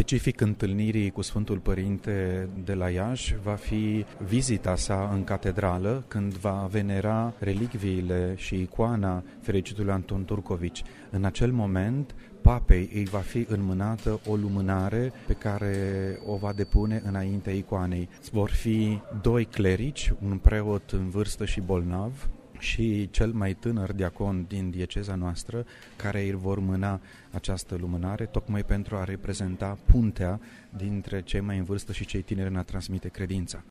Specific întâlnirii cu Sfântul Părinte de la Iași va fi vizita sa în catedrală, când va venera relicviile și icoana fericitului Anton Turcovici. În acel moment, papei îi va fi înmânată o lumânare pe care o va depune înaintea icoanei. Vor fi 2 clerici, un preot în vârstă și bolnav, și cel mai tânăr diacon din dieceza noastră, care îi vor mâna această lumânare, tocmai pentru a reprezenta puntea dintre cei mai în vârstă și cei tineri în a transmite credința.